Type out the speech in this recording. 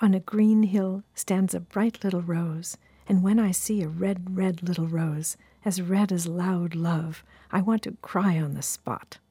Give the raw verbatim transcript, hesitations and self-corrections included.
On a green hill stands a bright little rose, and when I see a red, red little rose, as red as loud love, I want to cry on the spot.